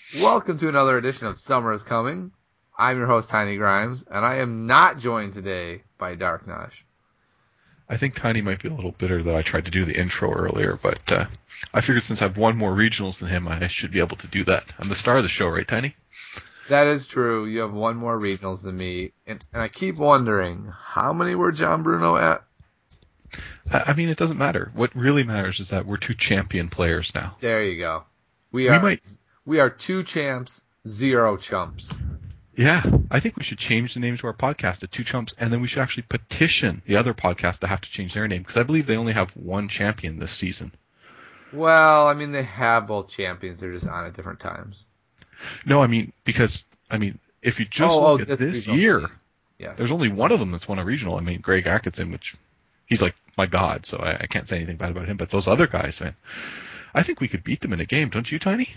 Welcome to another edition of Summer is Coming. I'm your host, Tiny Grimes, and I am not joined today by Dark Naj. I think Tiny might be a little bitter that I tried to do the intro earlier, but I figured since I've won more regionals than him, I should be able to do that. I'm the star of the show, right, Tiny? That is true. You have one more regionals than me, and I keep wondering, how many were John Bruno at? I mean, it doesn't matter. What really matters is that we're two champion players now. There you go. We are two champs, zero chumps. Yeah, I think we should change the name to our podcast to Two Chumps, and then we should actually petition the other podcast to have to change their name, because I believe they only have one champion this season. Well, I mean, they have both champions. They're just on at different times. No, if you just look at this year, yes. There's only one of them that's won a regional. I mean, Greg Atkinson, which he's like my god, so I can't say anything bad about him. But those other guys, man, I think we could beat them in a game, don't you, Tiny?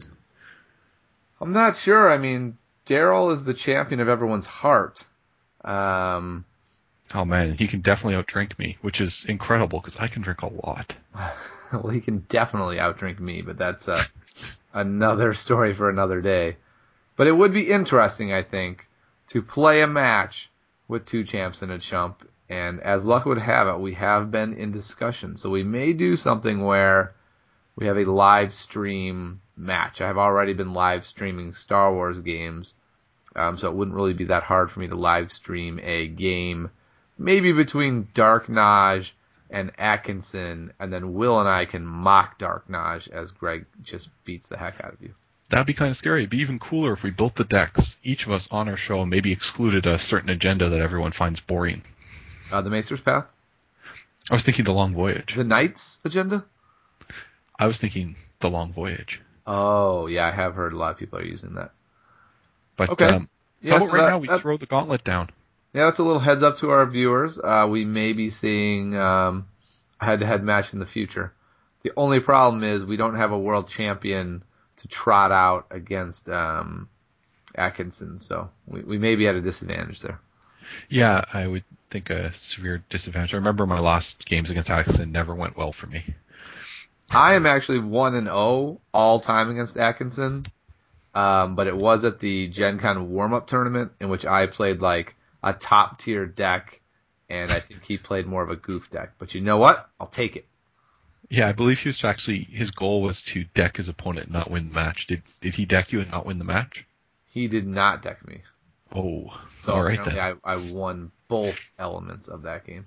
I'm not sure. I mean, Daryl is the champion of everyone's heart. Oh man, he can definitely outdrink me, which is incredible because I can drink a lot. Well, he can definitely outdrink me, but that's another story for another day. But it would be interesting, I think, to play a match with two champs and a chump. And as luck would have it, we have been in discussion. So we may do something where we have a live stream match. I have already been live streaming Star Wars games, so it wouldn't really be that hard for me to live stream a game, maybe between Dark Naj and Atkinson, and then Will and I can mock Dark Naj as Greg just beats the heck out of you. That'd be kind of scary. It'd be even cooler if we built the decks, each of us on our show, and maybe excluded a certain agenda that everyone finds boring. The Maester's Path? I was thinking the Long Voyage. The Knight's agenda? I was thinking the Long Voyage. Oh, yeah, I have heard a lot of people are using that. But okay. How about now we throw the gauntlet down? Yeah, that's a little heads up to our viewers. We may be seeing a head-to-head match in the future. The only problem is we don't have a world champion to trot out against Atkinson, so we may be at a disadvantage there. Yeah, I would think a severe disadvantage. I remember my last games against Atkinson never went well for me. I am actually 1-0 all time against Atkinson, but it was at the Gen Con warm-up tournament in which I played like a top-tier deck, and I think he played more of a goof deck. But you know what? I'll take it. Yeah, I believe his goal was to deck his opponent and not win the match. Did he deck you and not win the match? He did not deck me. Oh, so all right then. I won both elements of that game.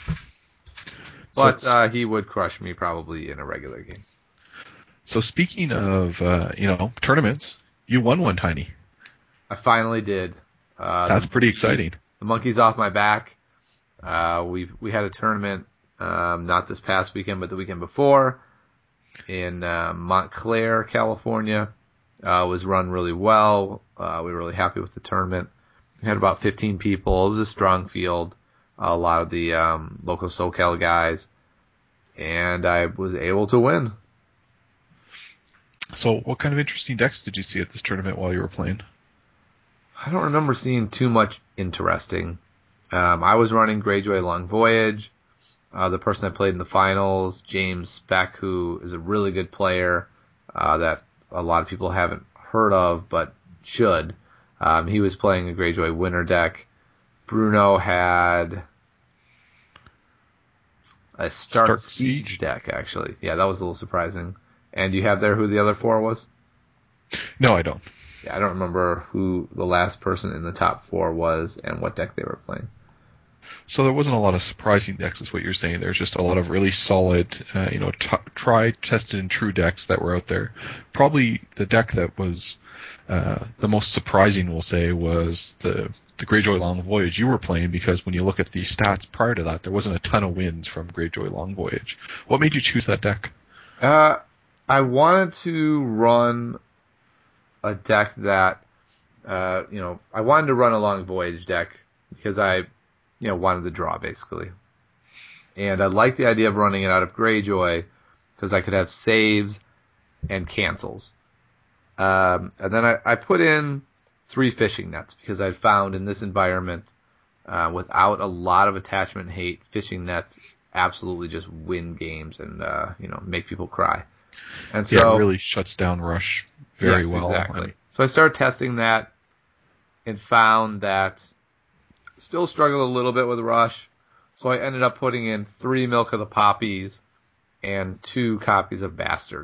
But he would crush me probably in a regular game. So speaking of, tournaments, you won one, Tiny. I finally did. That's pretty exciting. The monkey's off my back. We had a tournament, not this past weekend, but the weekend before in Montclair, California. Was run really well. We were really happy with the tournament. We had about 15 people. It was a strong field. A lot of the local SoCal guys. And I was able to win. So what kind of interesting decks did you see at this tournament while you were playing? I don't remember seeing too much interesting. I was running Greyjoy Long Voyage. The person I played in the finals, James Speck, who is a really good player that a lot of people haven't heard of but should. He was playing a Greyjoy winter deck. Bruno had a Stark Siege deck, actually. Yeah, that was a little surprising. And do you have there who the other four was? No, I don't. Yeah, I don't remember who the last person in the top four was and what deck they were playing. So there wasn't a lot of surprising decks, is what you're saying. There's just a lot of really solid, tried, tested, and true decks that were out there. Probably the deck that was the most surprising, we'll say, was the Greyjoy Long Voyage you were playing, because when you look at the stats prior to that, there wasn't a ton of wins from Greyjoy Long Voyage. What made you choose that deck? I wanted to run a deck that, I wanted to run a Long Voyage deck because I wanted the draw, basically. And I liked the idea of running it out of Greyjoy because I could have saves and cancels. And then I put in 3 fishing nets because I found in this environment, without a lot of attachment hate, fishing nets absolutely just win games and make people cry. And so it really shuts down rush very yes, well. Exactly. So I started testing that and found that still struggled a little bit with Rush. So I ended up putting in 3 Milk of the Poppies and 2 copies of Bastard.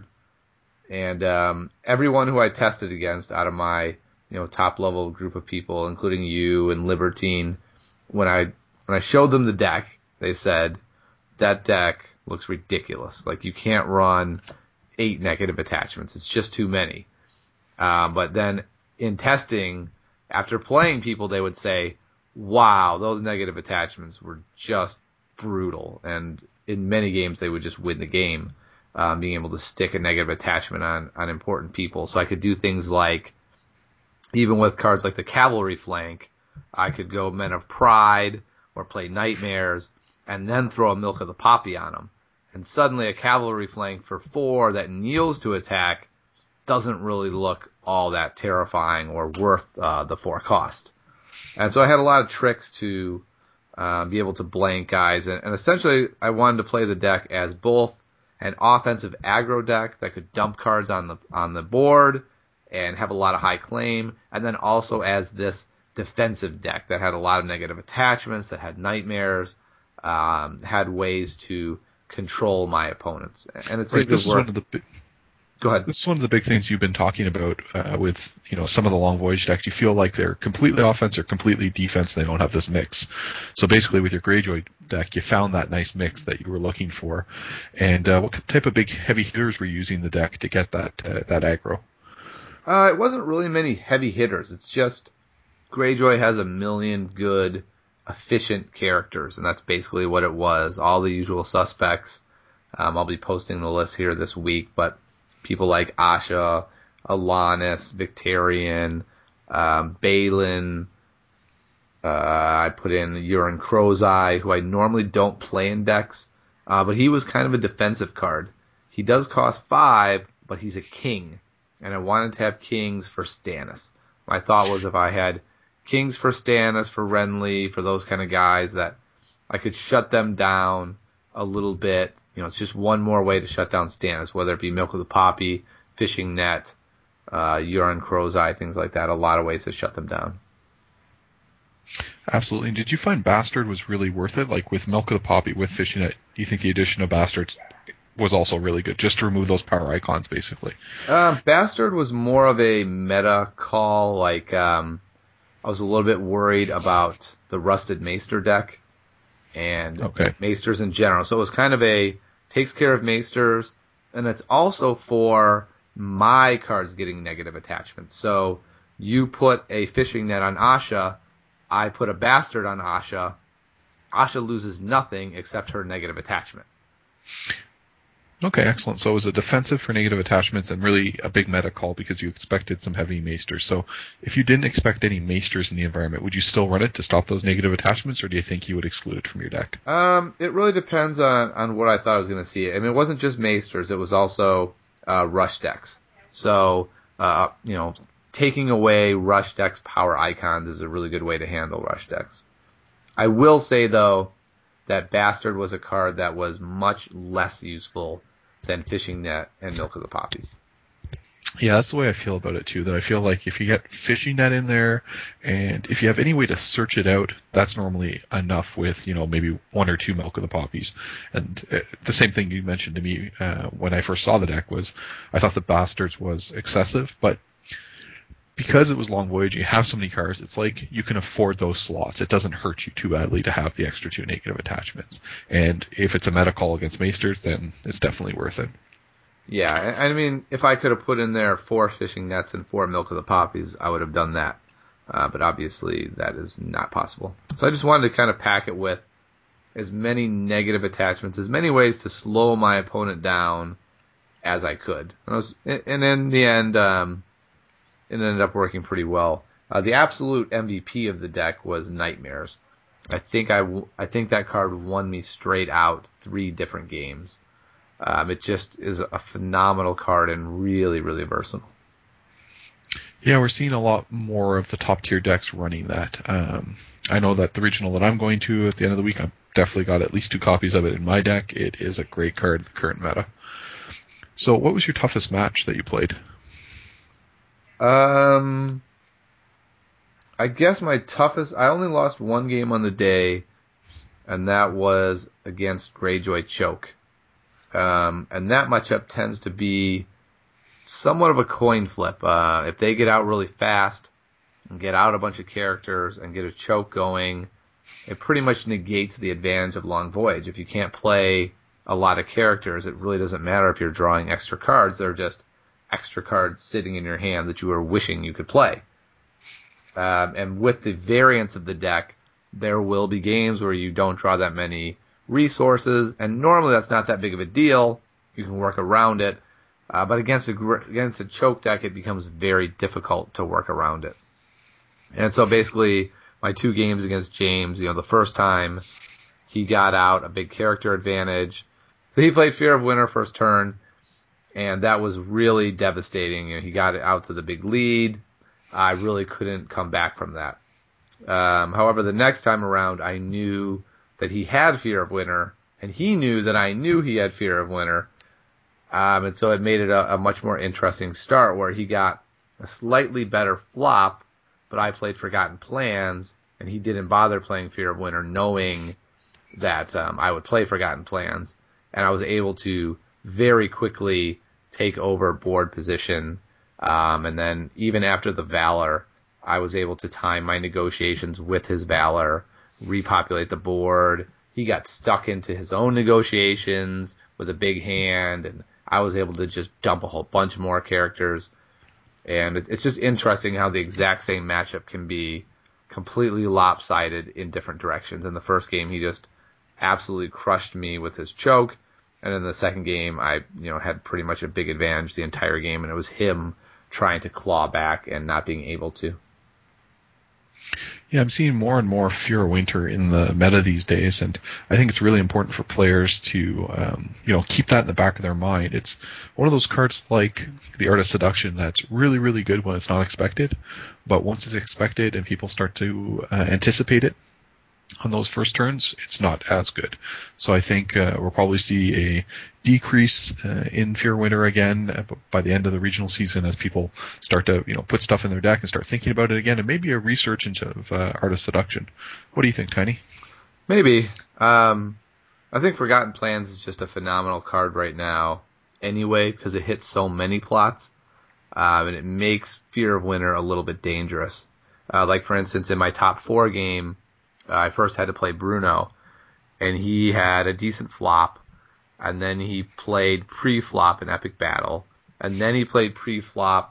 And everyone who I tested against out of my top level group of people, including you and Libertine, when I showed them the deck, they said that deck looks ridiculous. Like, you can't run 8 negative attachments; it's just too many. But then in testing, after playing people, they would say, "Wow, those negative attachments were just brutal," and in many games they would just win the game. Being able to stick a negative attachment on important people. So I could do things like, even with cards like the Cavalry Flank, I could go Men of Pride or play Nightmares and then throw a Milk of the Poppy on them. And suddenly a Cavalry Flank for 4 that kneels to attack doesn't really look all that terrifying or worth the 4 cost. And so I had a lot of tricks to be able to blank guys. And essentially I wanted to play the deck as both an offensive aggro deck that could dump cards on the board and have a lot of high claim, and then also as this defensive deck that had a lot of negative attachments, that had nightmares, had ways to control my opponents. And it seemed to work. Go ahead. This is one of the big things you've been talking about with some of the Long Voyage decks. You feel like they're completely offense or completely defense. They don't have this mix. So basically, with your Greyjoy deck, you found that nice mix that you were looking for. And what type of big heavy hitters were you using the deck to get that aggro? It wasn't really many heavy hitters. It's just Greyjoy has a million good, efficient characters, and that's basically what it was. All the usual suspects. I'll be posting the list here this week, but people like Asha, Alanis, Victarion, Balin. I put in Euron Crowseye, who I normally don't play in decks, but he was kind of a defensive card. He does cost 5, but he's a king, and I wanted to have kings for Stannis. My thought was if I had kings for Stannis, for Renly, for those kind of guys, that I could shut them down a little bit. It's just one more way to shut down Stannis, whether it be Milk of the Poppy, Fishing Net, Euron Crowseye, things like that. A lot of ways to shut them down. Absolutely. And did you find Bastard was really worth it? Like with Milk of the Poppy, with Fishing Net, do you think the addition of Bastards was also really good, just to remove those power icons, basically? Bastard was more of a meta call. Like, I was a little bit worried about the Rusted Maester deck and Maesters in general. So it was kind of takes care of Maesters, and it's also for my cards getting negative attachments. So you put a Fishing Net on Asha, I put a Bastard on Asha. Asha loses nothing except her negative attachment. Okay, excellent. So it was a defensive for negative attachments and really a big meta call because you expected some heavy Maesters. So if you didn't expect any Maesters in the environment, would you still run it to stop those negative attachments, or do you think you would exclude it from your deck? It really depends on what I thought I was going to see. I mean, it wasn't just Maesters. It was also Rush decks. So, taking away Rush decks' power icons is a really good way to handle Rush decks. I will say, though, that Bastard was a card that was much less useful than Fishing Net and Milk of the Poppy. Yeah, that's the way I feel about it too, that I feel like if you get Fishing Net in there, and if you have any way to search it out, that's normally enough with, maybe 1 or 2 Milk of the Poppies. And the same thing you mentioned to me when I first saw the deck was, I thought the Bastards was excessive, but because it was Long Voyage, you have so many cards, it's like you can afford those slots. It doesn't hurt you too badly to have the extra 2 negative attachments. And if it's a meta call against Maesters, then it's definitely worth it. Yeah, I mean, if I could have put in there 4 Fishing Nets and 4 Milk of the Poppies, I would have done that. But obviously that is not possible. So I just wanted to kind of pack it with as many negative attachments, as many ways to slow my opponent down as I could. And in the end, it ended up working pretty well. The absolute MVP of the deck was Nightmares. I think that card won me straight out 3 different games. It just is a phenomenal card and really, really versatile. Yeah, we're seeing a lot more of the top tier decks running that. I know that the regional that I'm going to at the end of the week, I've definitely got at least 2 copies of it in my deck. It is a great card, the current meta. So what was your toughest match that you played? I guess my toughest. I only lost one game on the day, and that was against Greyjoy Choke. And that matchup tends to be somewhat of a coin flip. If they get out really fast and get out a bunch of characters and get a choke going, it pretty much negates the advantage of Long Voyage. If you can't play a lot of characters, it really doesn't matter if you're drawing extra cards. They're just extra cards sitting in your hand that you are wishing you could play. And with the variance of the deck, there will be games where you don't draw that many resources, and normally that's not that big of a deal. You can work around it. But against a choke deck, it becomes very difficult to work around it. And so basically, my 2 games against James, the first time he got out a big character advantage. So he played Fear of Winter first turn, and that was really devastating. He got out to the big lead. I really couldn't come back from that. However, the next time around, I knew that he had Fear of Winter, and he knew that I knew he had Fear of Winter. And so it made it a much more interesting start where he got a slightly better flop, but I played Forgotten Plans, and he didn't bother playing Fear of Winter knowing that I would play Forgotten Plans, and I was able to very quickly take over board position. And then even after the Valor, I was able to time my negotiations with his Valor, repopulate the board. He got stuck into his own negotiations with a big hand, and I was able to just dump a whole bunch more characters. And it's just interesting how the exact same matchup can be completely lopsided in different directions. In the first game, he just absolutely crushed me with his choke. And in the second game, I had pretty much a big advantage the entire game, and it was him trying to claw back and not being able to. Yeah, I'm seeing more and more Fear of Winter in the meta these days, and I think it's really important for players to, keep that in the back of their mind. It's one of those cards like the Art of Seduction that's really, really good when it's not expected, but once it's expected and people start to anticipate it on those first turns, it's not as good. So I think we'll probably see a decrease in Fear of Winter again by the end of the regional season as people start to put stuff in their deck and start thinking about it again, and maybe a resurgence of Art of Seduction. What do you think, Tiny? Maybe. I think Forgotten Plans is just a phenomenal card right now anyway because it hits so many plots, and it makes Fear of Winter a little bit dangerous. Like, for instance, in my top 4 game, I first had to play Bruno, and he had a decent flop, and then he played pre-flop in Epic Battle, and then he played pre-plot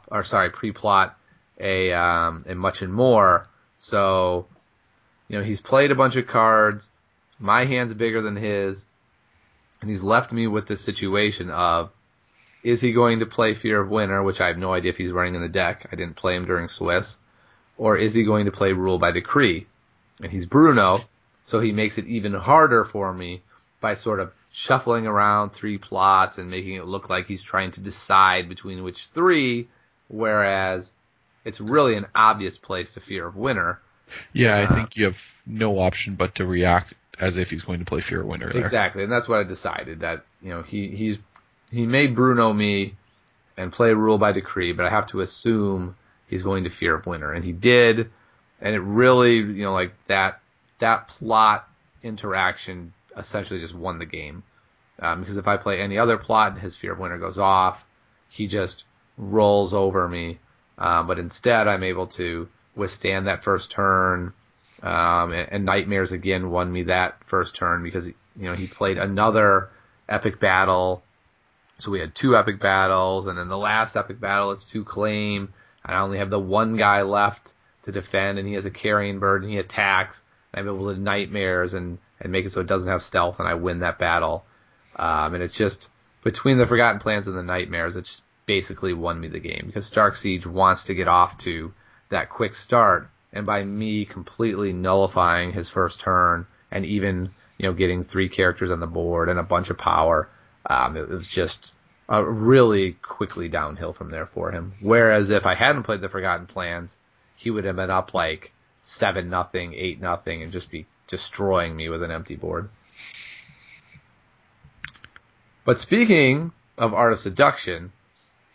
a Much and More. So, he's played a bunch of cards. My hand's bigger than his, and he's left me with this situation of, is he going to play Fear of Winter, which I have no idea if he's running in the deck. I didn't play him during Swiss. Or is he going to play Rule by Decree? And he's Bruno, so he makes it even harder for me by sort of shuffling around 3 plots and making it look like he's trying to decide between which 3, whereas it's really an obvious place to Fear of Winter. Yeah, I think you have no option but to react as if he's going to play Fear of Winter there. Exactly, and that's what I decided, that he may Bruno me and play Rule by Decree, but I have to assume he's going to Fear of Winter, and he did. And it really, like that plot interaction essentially just won the game. Because if I play any other plot and his Fear of Winter goes off, he just rolls over me. But instead, I'm able to withstand that first turn. And Nightmares again won me that first turn because, he played another epic battle. So we had 2 epic battles, and in the last epic battle, it's 2 claim. And I only have the one guy left to defend, and he has a carrying bird, and he attacks, and I'm able to Nightmares and make it so it doesn't have stealth, and I win that battle. And it's just, between the Forgotten Plans and the Nightmares, it just basically won me the game, because Stark Siege wants to get off to that quick start, and by me completely nullifying his first turn, and even, getting 3 characters on the board and a bunch of power, it was just really quickly downhill from there for him. Whereas if I hadn't played the Forgotten Plans, he would have been up like 7-0, 8-0, and just be destroying me with an empty board. But speaking of Art of Seduction,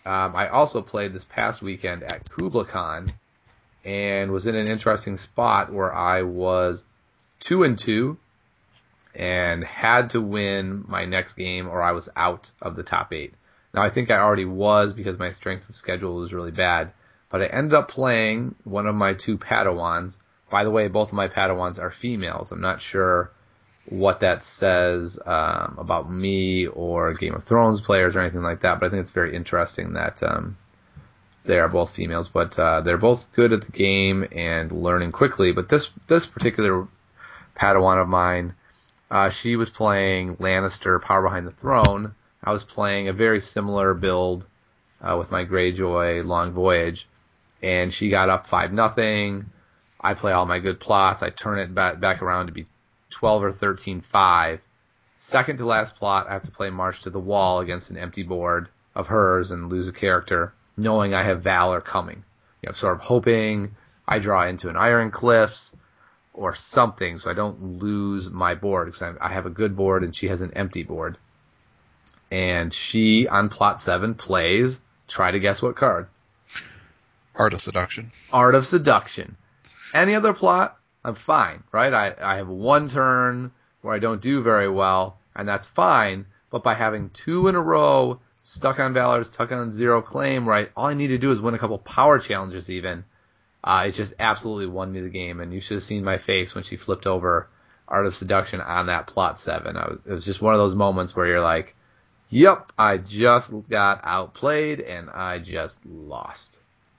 I also played this past weekend at Kubla Khan and was in an interesting spot where I was 2-2 and had to win my next game or I was out of the top 8. Now I think I already was because my strength of schedule was really bad, but I ended up playing one of my 2 Padawans. By the way, both of my Padawans are females. I'm not sure what that says about me or Game of Thrones players or anything like that, but I think it's very interesting that they are both females. But they're both good at the game and learning quickly. But this particular Padawan of mine, she was playing Lannister, Power Behind the Throne. I was playing a very similar build with my Greyjoy, Long Voyage, and she got up 5-0. I play all my good plots. I turn it back around to be 12 or 13-5. Second to last plot, I have to play March to the Wall against an empty board of hers and lose a character, knowing I have Valor coming. Sort of hoping I draw into an Iron Cliffs or something so I don't lose my board because I have a good board and she has an empty board. And she, on plot 7, plays, try to guess what card? Art of Seduction. Art of Seduction. Any other plot, I'm fine, right? I have one turn where I don't do very well, and that's fine, but by having 2 in a row, stuck on Valor, stuck on 0 claim, right, all I need to do is win a couple power challenges even. It just absolutely won me the game, and you should have seen my face when she flipped over Art of Seduction on that plot 7. It was just one of those moments where you're like, yep, I just got outplayed, and I just lost.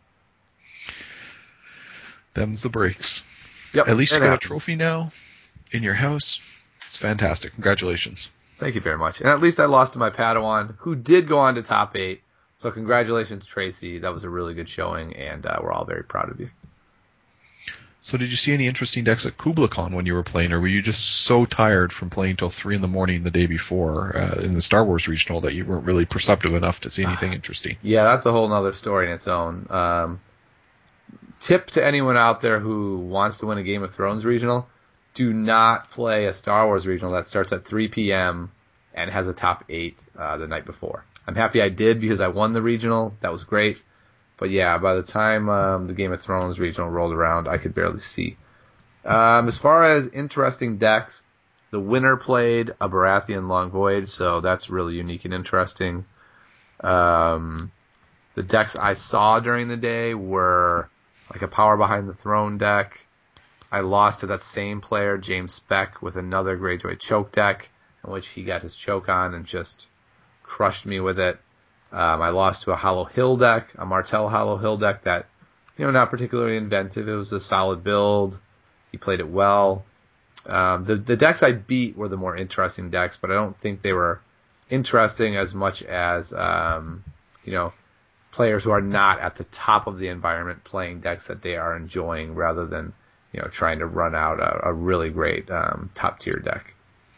Them's the breaks. Yep. At least you got a trophy now in your house. It's fantastic. Congratulations. Thank you very much. And at least I lost to my Padawan, who did go on to top 8. So congratulations, Tracy. That was a really good showing, and we're all very proud of you. So did you see any interesting decks at Kubla Khan when you were playing, or were you just so tired from playing till 3 a.m. the day before in the Star Wars Regional that you weren't really perceptive enough to see anything interesting? Yeah, that's a whole nother story in its own. Tip to anyone out there who wants to win a Game of Thrones Regional, do not play a Star Wars Regional that starts at 3 p.m. and has a top 8 the night before. I'm happy I did because I won the Regional. That was great. But yeah, by the time the Game of Thrones Regional rolled around, I could barely see. As far as interesting decks, the winner played a Baratheon Long Voyage, so that's really unique and interesting. The decks I saw during the day were like a Power Behind the Throne deck. I lost to that same player, James Speck, with another Greyjoy choke deck, in which he got his choke on and just crushed me with it. I lost to a Hollow Hill deck, a Martell Hollow Hill deck that, not particularly inventive. It was a solid build. He played it well. The decks I beat were the more interesting decks, but I don't think they were interesting as much as, players who are not at the top of the environment playing decks that they are enjoying rather than, trying to run out a really great top tier deck.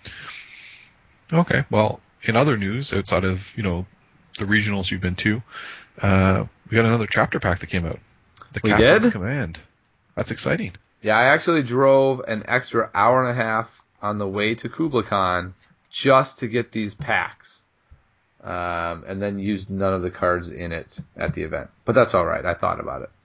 Okay, well, in other news, outside of, the regionals you've been to, we got another chapter pack that came out. The Captain's Command. That's exciting. Yeah, I actually drove an extra hour and a half on the way to Kubla Khan just to get these packs. And then used none of the cards in it at the event. But that's all right. I thought about it.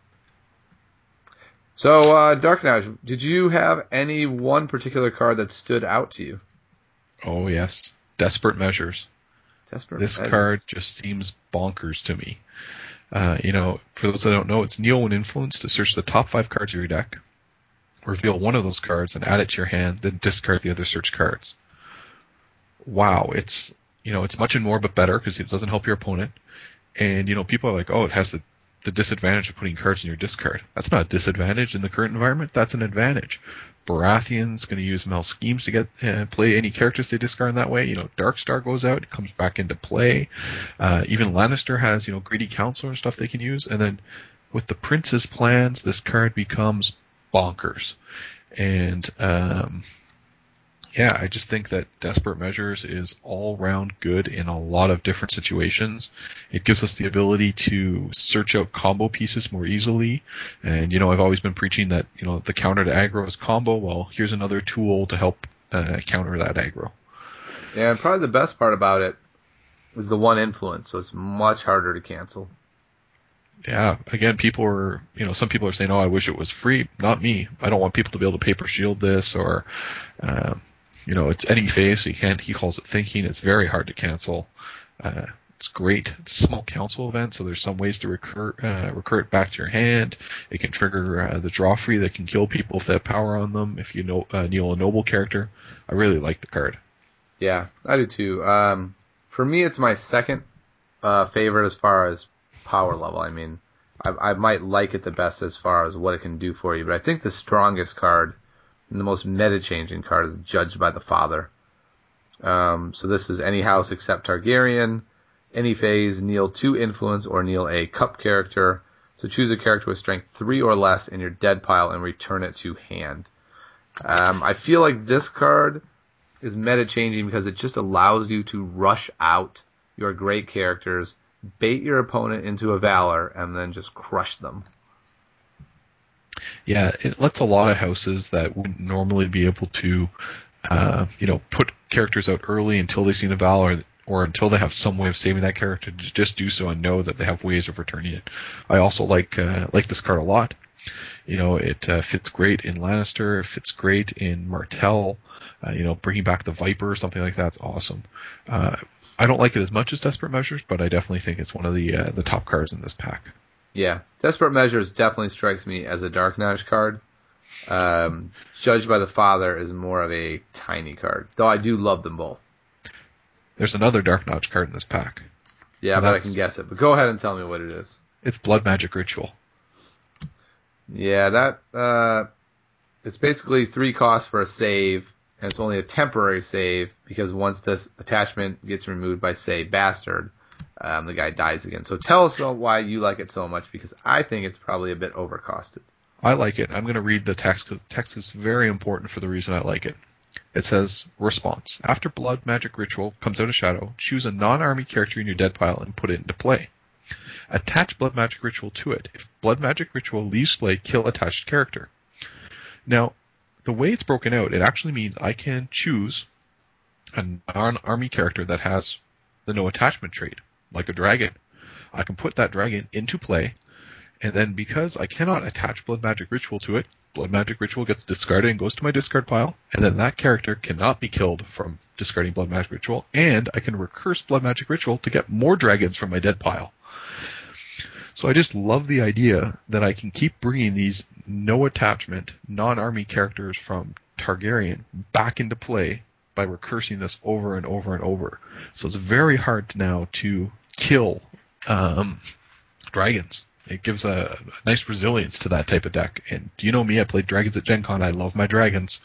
So, Dark Knight, did you have any one particular card that stood out to you? Oh, yes. Desperate Measures. This card just seems bonkers to me. For those that don't know, it's kneel when influenced to search the top 5 cards of your deck, reveal one of those cards and add it to your hand, then discard the other search cards. Wow, it's much and more but better because it doesn't help your opponent. And, people are like, oh, it has the disadvantage of putting cards in your discard. That's not a disadvantage in the current environment. That's an advantage. Baratheon's going to use Mel Schemes to get play any characters they discard in that way. Darkstar goes out, it comes back into play. Even Lannister has, Greedy Counselor and stuff they can use. And then with the Prince's plans, this card becomes bonkers. And, I just think that Desperate Measures is all round good in a lot of different situations. It gives us the ability to search out combo pieces more easily. And, I've always been preaching that, the counter to aggro is combo. Well, here's another tool to help counter that aggro. Yeah, and probably the best part about it is the one influence, so it's much harder to cancel. Yeah, again, some people are saying, "Oh, I wish it was free." Not me. I don't want people to be able to paper shield this, or, it's any phase. So he calls it thinking. It's very hard to cancel. It's great. It's a small council event, so there's some ways to recur it back to your hand. It can trigger the draw free that can kill people if they have power on them. If you kneel a noble character, I really like the card. Yeah, I do too. For me, it's my second favorite as far as power level. I mean, I might like it the best as far as what it can do for you, but I think the strongest card and the most meta-changing card is Judged by the Father. So this is any house except Targaryen, any phase, kneel 2 influence or kneel a cup character. So choose a character with strength 3 or less in your dead pile and return it to hand. I feel like this card is meta-changing because it just allows you to rush out your great characters, bait your opponent into a Valor, and then just crush them. Yeah, it lets a lot of houses that wouldn't normally be able to, put characters out early until they see the Valor or until they have some way of saving that character to just do so and know that they have ways of returning it. I also like this card a lot. It fits great in Lannister. It fits great in Martell. Bringing back the Viper or something like that's awesome. I don't like it as much as Desperate Measures, but I definitely think it's one of the top cards in this pack. Yeah, Desperate Measures definitely strikes me as a Dark Knight card. Judged by the Father is more of a tiny card, though I do love them both. There's another Dark Notch card in this pack. Yeah, but I can guess it. But go ahead and tell me what it is. It's Blood Magic Ritual. Yeah, that it's basically 3 costs for a save, and it's only a temporary save because once this attachment gets removed by, say, Bastard, the guy dies again. So tell us why you like it so much, because I think it's probably a bit overcosted. I like it. I'm going to read the text because the text is very important for the reason I like it. It says, response. After Blood Magic Ritual comes out of Shadow, choose a non-army character in your dead pile and put it into play. Attach Blood Magic Ritual to it. If Blood Magic Ritual leaves play, kill attached character. Now, the way it's broken out, it actually means I can choose a non-army character that has the no attachment trait, like a dragon. I can put that dragon into play, and then because I cannot attach Blood Magic Ritual to it, Blood Magic Ritual gets discarded and goes to my discard pile, and then that character cannot be killed from discarding Blood Magic Ritual, and I can recurse Blood Magic Ritual to get more dragons from my dead pile. So I just love the idea that I can keep bringing these no attachment, non-army characters from Targaryen back into play by recursing this over and over and over. So it's very hard now to kill dragons. It gives a nice resilience to that type of deck. And you know me, I played dragons at Gen Con. I love my dragons.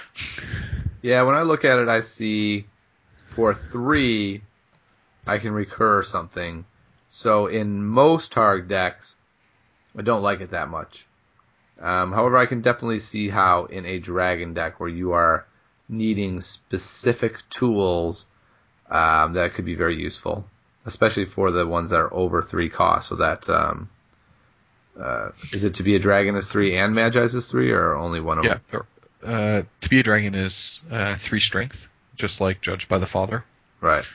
Yeah, when I look at it, I see for 3, I can recur something. So in most Targ decks, I don't like it that much. However, I can definitely see how in a dragon deck where you are needing specific tools, that could be very useful, especially for the ones that are over 3 costs. So that is it to be a dragon is 3 and Magi's is 3, or only one of them? Yeah, to be a dragon is 3 strength, just like Judged by the Father. Right.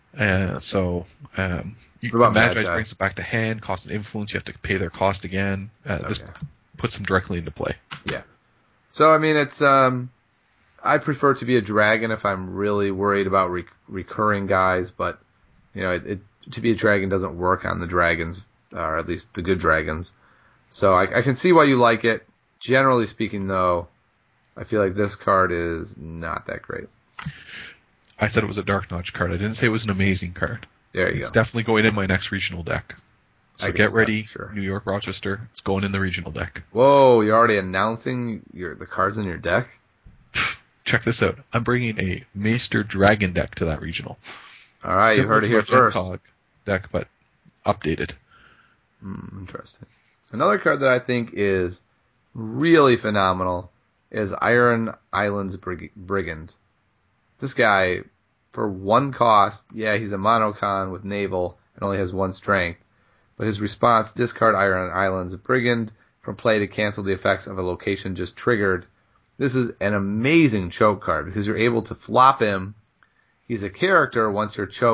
Magi brings it back to hand, cost and influence. You have to pay their cost again. This puts them directly into play. Yeah. So I mean, it's I prefer to be a dragon if I'm really worried about recurring guys, but to be a dragon doesn't work on the dragons, or at least the good dragons. So I can see why you like it. Generally speaking, though, I feel like this card is not that great. I said it was a Dark Notch card. I didn't say it was an amazing card. There you go. It's definitely going in my next regional deck. So get ready, sure. New York, Rochester. It's going in the regional deck. Whoa, you're already announcing the cards in your deck? Check this out. I'm bringing a Maester Dragon deck to that regional. All right, you heard it here first. Deck, but updated. Interesting. Another card that I think is really phenomenal is Iron Islands Brigand. This guy, for 1 cost, yeah, he's a monocon with naval and only has 1 strength. But his response, discard Iron Islands Brigand from play to cancel the effects of a location just triggered. This is an amazing choke card because you're able to flop him. He's a character once your choke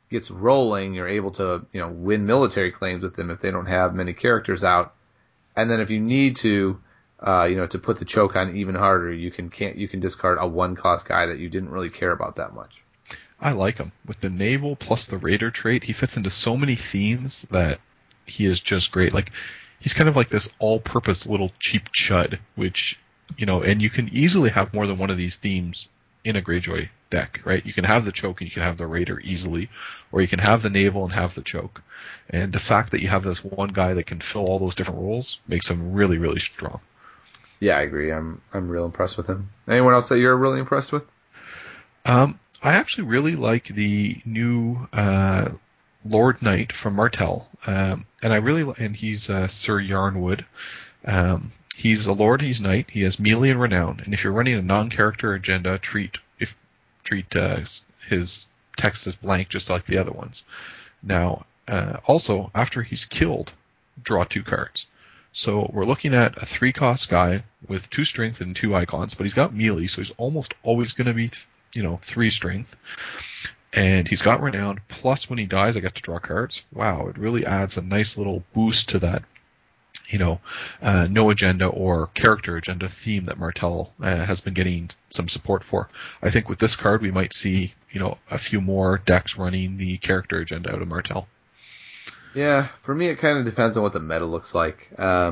gets rolling, you're able to, win military claims with them if they don't have many characters out. And then if you need to, to put the choke on even harder, you can discard a 1-cost guy that you didn't really care about that much. I like him. With the naval plus the raider trait, he fits into so many themes that he is just great. Like, he's kind of like this all-purpose little cheap chud, which, and you can easily have more than one of these themes in a Greyjoy deck, right? You can have the choke and you can have the raider easily, or you can have the naval and have the choke. And the fact that you have this one guy that can fill all those different roles makes him really, really strong. Yeah, I agree. I'm real impressed with him. Anyone else that you're really impressed with? I actually really like the new Lord Knight from Martell, and he's Sir Yarnwood. He's a Lord, he's Knight, he has melee and renown, and if you're running a non-character agenda, treat his text as blank, just like the other ones. Now, also, after he's killed, draw 2 cards. So we're looking at a 3-cost guy with 2 strength and 2 icons, but he's got melee, so he's almost always going to be 3 strength. And he's got renown, plus when he dies I get to draw cards. Wow, it really adds a nice little boost to that, no agenda or character agenda theme that Martell has been getting some support for. I think with this card we might see, a few more decks running the character agenda out of Martell. Yeah, for me it kind of depends on what the meta looks like.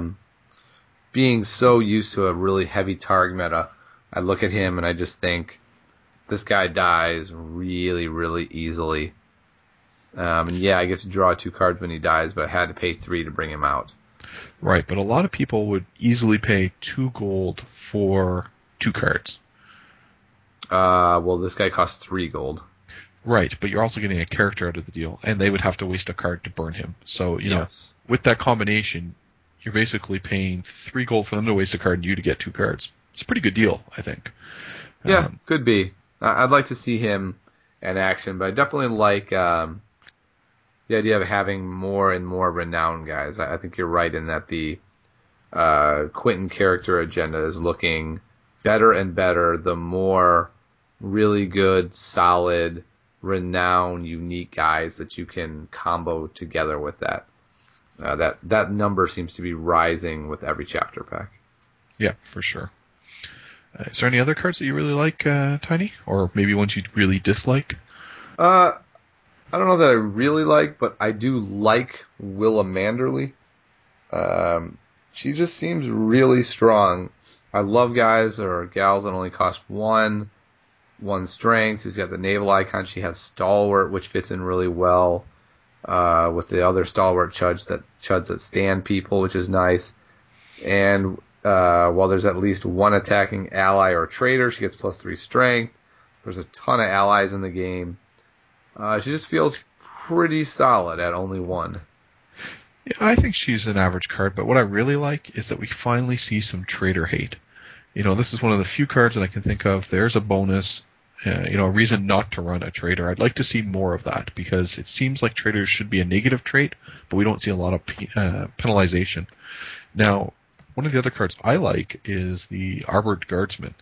Being so used to a really heavy Targ meta, I look at him and I just think this guy dies really, really easily. And yeah, I get to draw 2 cards when he dies, but I had to pay 3 to bring him out. Right, but a lot of people would easily pay 2 gold for 2 cards. Well, this guy costs 3 gold. Right, but you're also getting a character out of the deal, and they would have to waste a card to burn him. So, yes. With that combination, you're basically paying 3 gold for them to waste a card and you to get 2 cards. It's a pretty good deal, I think. Yeah, could be. I'd like to see him in action, but I definitely like the idea of having more and more renowned guys. I think you're right in that the Quentin character agenda is looking better and better the more really good, solid, renowned, unique guys that you can combo together with that. That number seems to be rising with every chapter pack. Yeah, for sure. Is there any other cards that you really like, Tiny? Or maybe ones you really dislike? I don't know that I really like, but I do like Willa Manderly. She just seems really strong. I love guys or gals that only cost 1 strength. She's got the naval icon. She has Stalwart, which fits in really well with the other Stalwart chuds that stand people, which is nice. And while there's at least 1 attacking ally or traitor, she gets +3 strength. There's a ton of allies in the game. She just feels pretty solid at only 1. Yeah, I think she's an average card, but what I really like is that we finally see some traitor hate. This is one of the few cards that I can think of. There's a bonus, a reason not to run a traitor. I'd like to see more of that because it seems like traitors should be a negative trait, but we don't see a lot of penalization. Now, one of the other cards I like is the Armored Guardsman.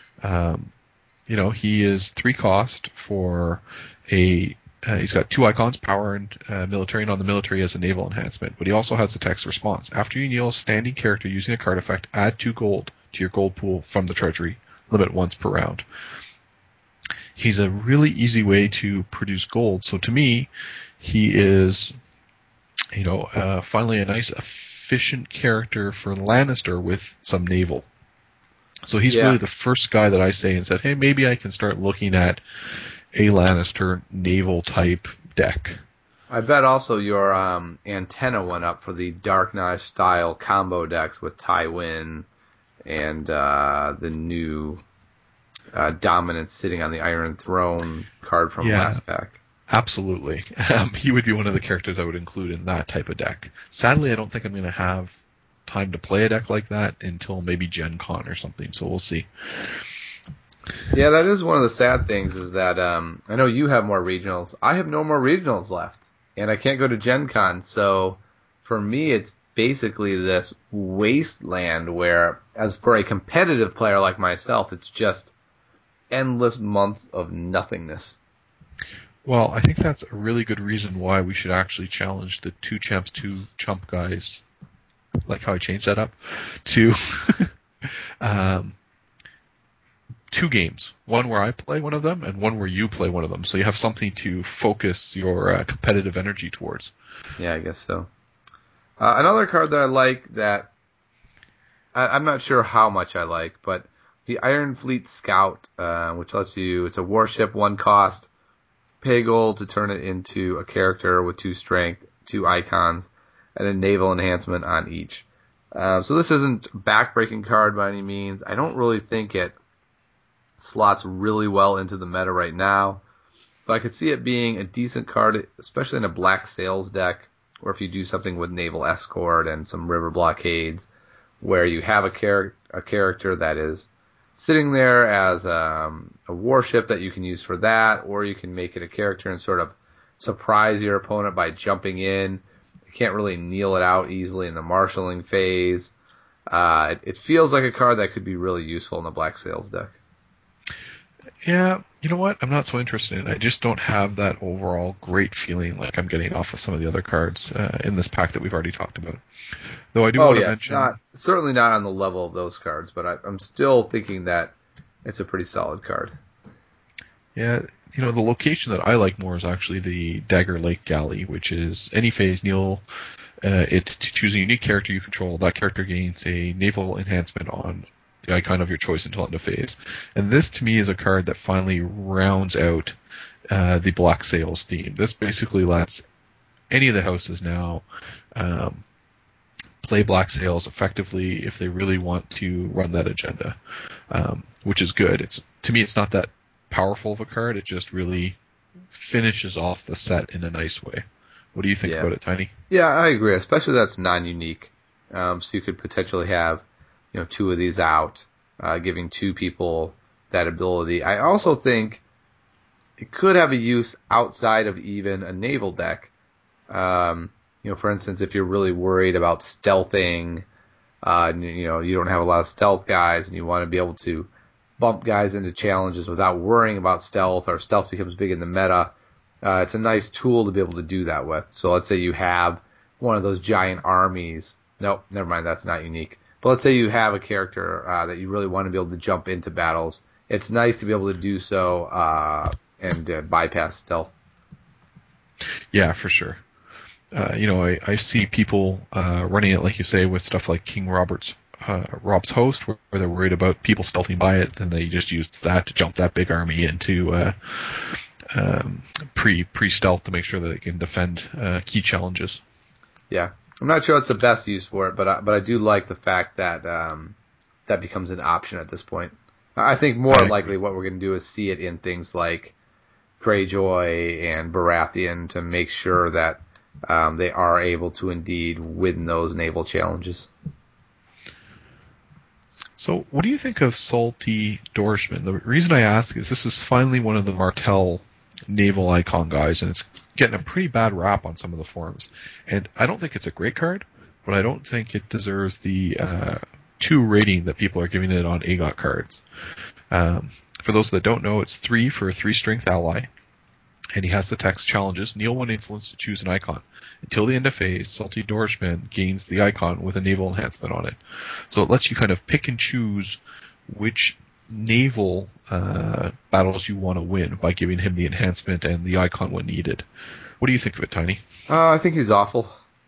He is 3 cost for a. He's got 2 icons, power and military, and on the military has a naval enhancement. But he also has the text response. After you kneel a standing character using a card effect, add 2 gold to your gold pool from the treasury, limit once per round. He's a really easy way to produce gold. So to me, he is, finally a nice efficient character for Lannister with some naval. So he's really the first guy that I say and said, hey, maybe I can start looking at a Lannister naval type deck. I bet also your antenna went up for the Dark Knight style combo decks with Tywin and the new Dominance sitting on the Iron Throne card from last pack. Absolutely. He would be one of the characters I would include in that type of deck. Sadly, I don't think I'm going to have time to play a deck like that until maybe Gen Con or something, so we'll see. Yeah, that is one of the sad things is that I know you have more regionals. I have no more regionals left, and I can't go to Gen Con, so for me it's basically this wasteland where, as for a competitive player like myself, it's just endless months of nothingness. Well, I think that's a really good reason why we should actually challenge the two champs, two chump guys. Like how I changed that up to um, two games. One where I play one of them, and one where you play one of them. So you have something to focus your competitive energy towards. Yeah, I guess so. Another card that I like that I'm not sure how much I like, but the Iron Fleet Scout, which lets you, it's a warship, 1 cost, pay gold to turn it into a character with 2 strength, 2 icons, and a naval enhancement on each. So this isn't a backbreaking card by any means. I don't really think it slots really well into the meta right now, but I could see it being a decent card, especially in a Black Sails deck, or if you do something with naval escort and some river blockades, where you have a character that is sitting there as a warship that you can use for that, or you can make it a character and sort of surprise your opponent by jumping in. You can't really kneel it out easily in the marshalling phase. It feels like a card that could be really useful in the Black Sails deck. Yeah, you know what? I'm not so interested in it. I just don't have that overall great feeling like I'm getting off of some of the other cards in this pack that we've already talked about. Though I do want to mention... certainly not on the level of those cards, but I'm still thinking that it's a pretty solid card. Yeah, the location that I like more is actually the Dagger Lake Galley, which is any phase kneel it to choose a unique character you control. That character gains a naval enhancement on the icon of your choice until end of phase. And this, to me, is a card that finally rounds out the Black Sails theme. This basically lets any of the houses now play Black Sails effectively if they really want to run that agenda, which is good. To me, it's not that powerful of a card. It just really finishes off the set in a nice way. What do you think about it, Tiny? Yeah, I agree, especially that's non-unique. So you could potentially have, 2 of these out, giving 2 people that ability. I also think it could have a use outside of even a naval deck. For instance, if you're really worried about stealthing, you don't have a lot of stealth guys and you want to be able to bump guys into challenges without worrying about stealth, or stealth becomes big in the meta. It's a nice tool to be able to do that with. So let's say you have one of those giant armies. Nope, never mind, that's not unique. But let's say you have a character that you really want to be able to jump into battles. It's nice to be able to do so and bypass stealth. Yeah, for sure. I see people running it, like you say, with stuff like King Rob's Host, where they're worried about people stealthing by it, and they just use that to jump that big army into pre-stealth to make sure that they can defend key challenges. Yeah, I'm not sure it's the best use for it, but I do like the fact that that becomes an option at this point. I think more likely what we're going to do is see it in things like Greyjoy and Baratheon to make sure that they are able to indeed win those naval challenges. So, what do you think of Salty Dorshman? The reason I ask is this is finally one of the Martell naval icon guys, and it's getting a pretty bad rap on some of the forums. And I don't think it's a great card, but I don't think it deserves the 2 rating that people are giving it on AGOT cards. For those that don't know, it's 3 for a 3 strength ally. And he has the text challenges, kneel 1 influence to choose an icon. Until the end of phase, Salty Dorshman gains the icon with a naval enhancement on it. So it lets you kind of pick and choose which naval battles you want to win by giving him the enhancement and the icon when needed. What do you think of it, Tiny? I think he's awful.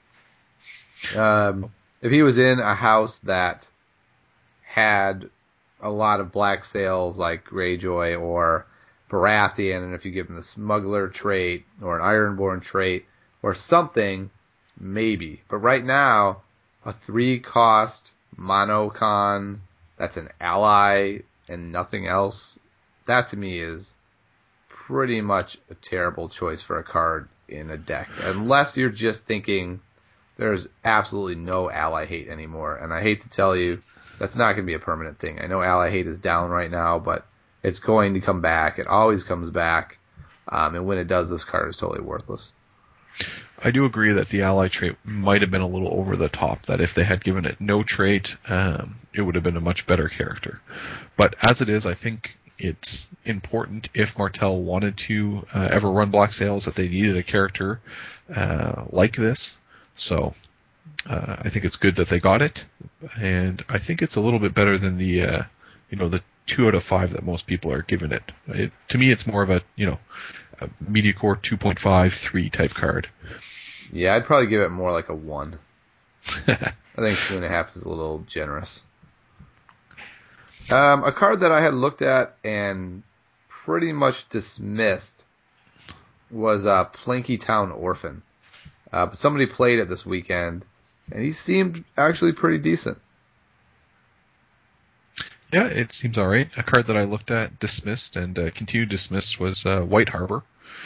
If he was in a house that had a lot of Black Sails like Greyjoy or Baratheon, and if you give him the Smuggler trait or an Ironborn trait or something, maybe. But right now, a 3-cost monocon that's an ally and nothing else, that to me is pretty much a terrible choice for a card in a deck. Unless you're just thinking there's absolutely no ally hate anymore. And I hate to tell you, that's not going to be a permanent thing. I know ally hate is down right now, but it's going to come back. It always comes back. And when it does, this card is totally worthless. I do agree that the ally trait might have been a little over the top, that if they had given it no trait, it would have been a much better character. But as it is, I think it's important if Martell wanted to ever run Black Sails that they needed a character like this. So I think it's good that they got it, and I think it's a little bit better than the 2 out of 5 that most people are giving it. To me, it's more of a MediaCore 2.5, 3 type card. Yeah, I'd probably give it more like a 1. I think 2.5 is a little generous. A card that I had looked at and pretty much dismissed was Planky Town Orphan. But somebody played it this weekend, and he seemed actually pretty decent. Yeah, it seems all right. A card that I looked at, dismissed, and continued dismissed was White Harbor.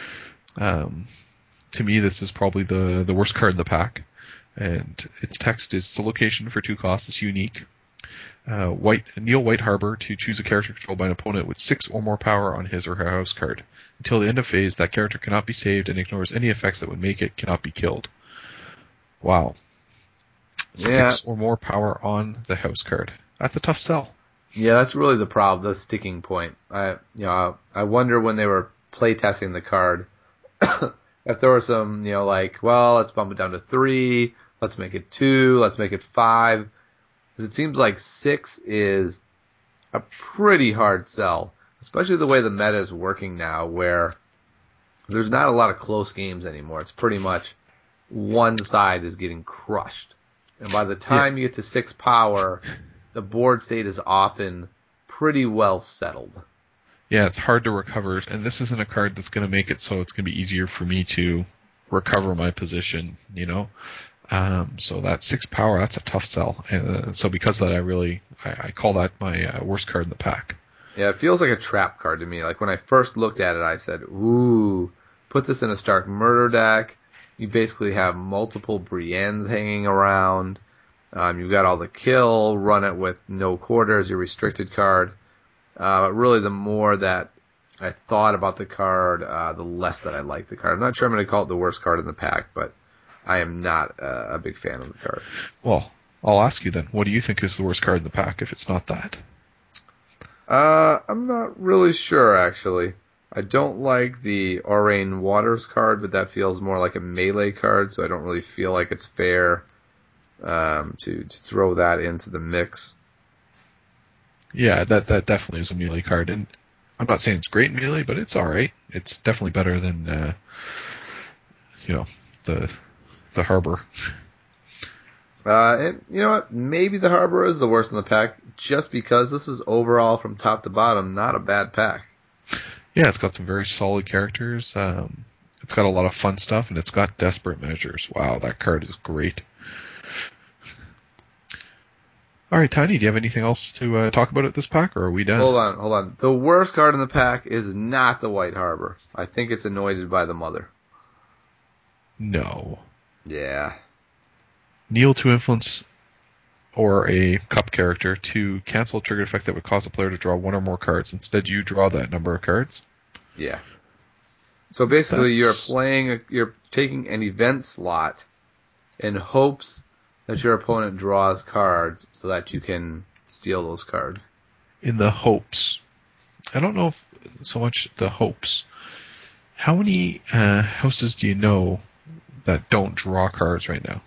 To me, this is probably the worst card in the pack. And its text is the location for 2 costs. It's unique. Kneel White Harbor to choose a character controlled by an opponent with 6 or more power on his or her house card. Until the end of phase, that character cannot be saved and ignores any effects that would make it cannot be killed. Wow. Yeah. 6 or more power on the house card. That's a tough sell. Yeah, that's really the problem, the sticking point. I wonder when they were playtesting the card if there were some, let's bump it down to 3, let's make it 2, let's make it 5. Because it seems like 6 is a pretty hard sell, especially the way the meta is working now, where there's not a lot of close games anymore. It's pretty much one side is getting crushed. And by the time you get to 6 power, the board state is often pretty well settled. Yeah, it's hard to recover, and this isn't a card that's going to make it so it's going to be easier for me to recover my position, So that 6 power, that's a tough sell. And so because of that, I call that my worst card in the pack. Yeah, it feels like a trap card to me. Like when I first looked at it, I said, ooh, put this in a Stark Murder deck. You basically have multiple Briennes hanging around. You've got all the kill, run it with no quarters, your restricted card. But really, the more that I thought about the card, the less that I liked the card. I'm not sure I'm going to call it the worst card in the pack, but I am not a big fan of the card. Well, I'll ask you then, what do you think is the worst card in the pack if it's not that? I'm not really sure, actually. I don't like the Aurain Waters card, but that feels more like a melee card, so I don't really feel like it's fair to throw that into the mix. Yeah, that definitely is a melee card, and I'm not saying it's great in melee, but it's all right. It's definitely better than the Harbor. And you know what? Maybe the Harbor is the worst in the pack, just because this is overall from top to bottom not a bad pack. Yeah, it's got some very solid characters. It's got a lot of fun stuff, and it's got Desperate Measures. Wow, that card is great. All right, Tiny, do you have anything else to talk about at this pack, or are we done? Hold on. The worst card in the pack is not the White Harbor. I think it's Anointed by the Mother. No. Yeah. Kneel to influence or a cup character to cancel a triggered effect that would cause a player to draw 1 or more cards. Instead, you draw that number of cards. Yeah. So basically, you're taking an event slot in hopes that your opponent draws cards so that you can steal those cards. In the hopes. I don't know if so much the hopes. How many houses do you know that don't draw cards right now?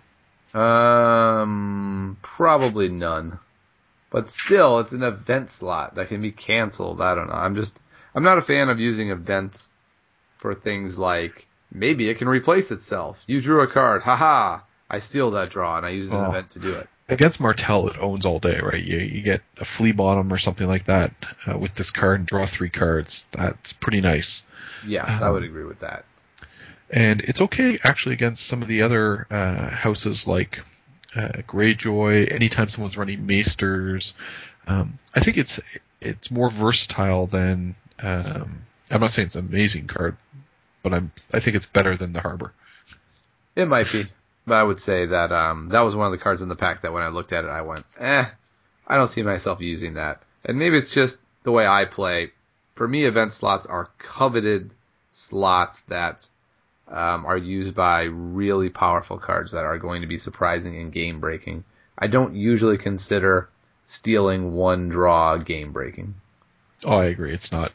Probably none. But still, it's an event slot that can be canceled. I don't know. I'm not a fan of using events for things like maybe it can replace itself. You drew a card. Haha. I steal that draw and I use an event to do it. Against Martell, it owns all day, right? You get a flea bottom or something like that with this card and draw 3 cards. That's pretty nice. Yes, I would agree with that. And it's okay, actually, against some of the other houses like Greyjoy, anytime someone's running Maesters. I think it's more versatile than... I'm not saying it's an amazing card, but I think it's better than the Harbor. It might be. But I would say that that was one of the cards in the pack that when I looked at it, I went, I don't see myself using that. And maybe it's just the way I play. For me, event slots are coveted slots that are used by really powerful cards that are going to be surprising and game breaking. I don't usually consider stealing 1 draw game breaking. Oh, I agree. It's not.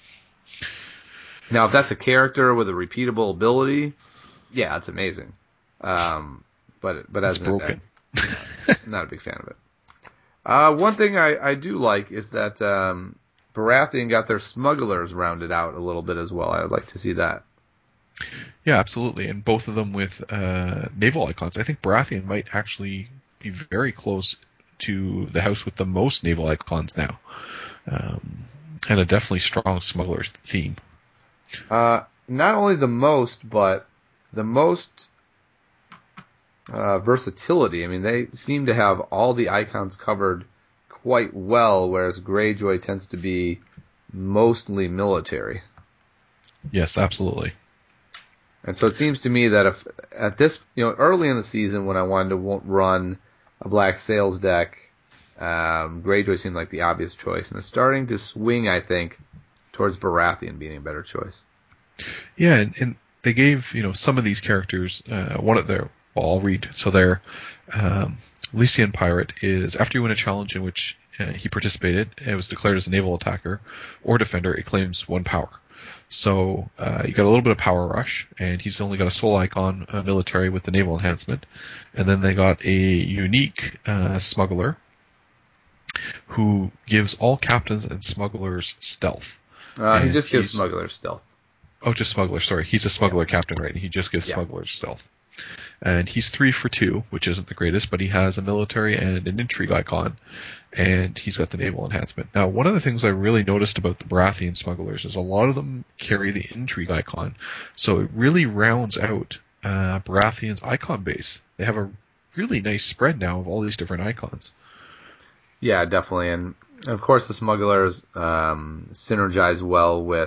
Now, if that's a character with a repeatable ability, yeah, it's amazing. But It's as broken. I'm not a big fan of it. One thing I do like is that Baratheon got their smugglers rounded out a little bit as well. I would like to see that. Yeah, absolutely. And both of them with naval icons. I think Baratheon might actually be very close to the house with the most naval icons now. And a definitely strong smugglers theme. Not only the most, but the most versatility. I mean, they seem to have all the icons covered quite well, whereas Greyjoy tends to be mostly military. Yes, absolutely. And so it seems to me that if at this, early in the season when I wanted to run a Black Sails deck, Greyjoy seemed like the obvious choice, and it's starting to swing, I think, towards Baratheon being a better choice. Yeah, and they gave some of these characters one of their. Well, I'll read. So their Lycian pirate is after you win a challenge in which he participated, it was declared as a naval attacker or defender. It claims 1 power. So you got a little bit of power rush, and he's only got a soul icon military with the naval enhancement, and then they got a unique smuggler who gives all captains and smugglers stealth. He And just gives smugglers stealth. Oh, just smuggler. Sorry, he's a smuggler captain, right? He just gives smugglers stealth. And he's 3 for 2, which isn't the greatest, but he has a military and an intrigue icon, and he's got the naval enhancement. Now, one of the things I really noticed about the Baratheon smugglers is a lot of them carry the intrigue icon, so it really rounds out Baratheon's icon base. They have a really nice spread now of all these different icons. Yeah, definitely, and of course the smugglers synergize well with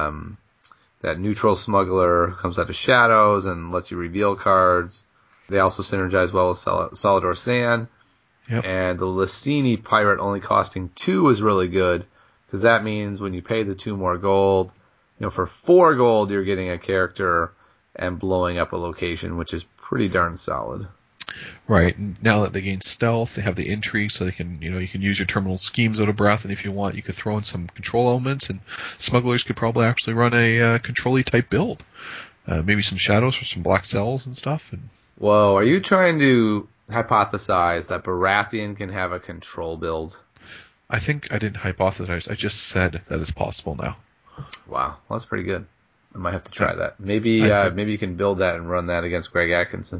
that neutral smuggler who comes out of shadows and lets you reveal cards. They also synergize well with Salador Saan. Yep. And the Lysini pirate only costing 2 is really good, because that means when you pay the 2 more gold, for 4 gold you're getting a character and blowing up a location, which is pretty darn solid. Right. And now that they gain stealth, they have the intrigue, so they can, you can use your terminal schemes out of Baratheon if you want. You could throw in some control elements, and smugglers could probably actually run a control-y type build. Maybe some shadows for some black cells and stuff. And whoa, are you trying to hypothesize that Baratheon can have a control build? I think I didn't hypothesize. I just said that it's possible now. Wow, well, that's pretty good. I might have to try that. Maybe maybe you can build that and run that against Greg Atkinson.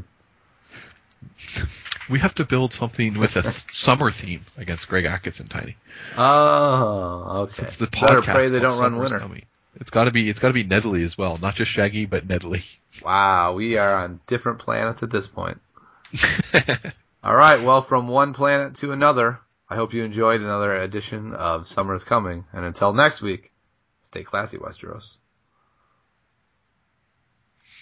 We have to build something with a summer theme against Greg Atkinson, Tiny. Oh, okay. It's the Better podcast pray they don't run Summer's winter. Coming. It's got to be Nedley as well, not just Shaggy, but Nedley. Wow, we are on different planets at this point. All right, well, from one planet to another, I hope you enjoyed another edition of Summer's Coming. And until next week, stay classy, Westeros.